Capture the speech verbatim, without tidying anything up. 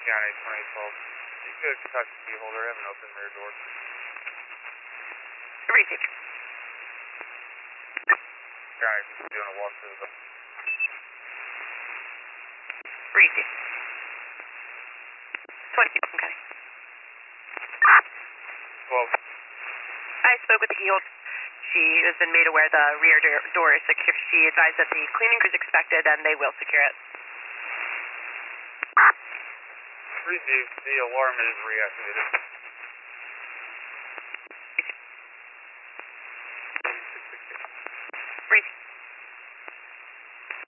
County twenty twelve. You could touch the key holder, I have an open rear door. Received. County, just doing a walk through the... Received. twenty, Oakland County. twelve. I spoke with the key holder. She has been made aware the rear door is secure. She advised that the cleaning crew is expected and they will secure it. Received. The alarm is reactivated.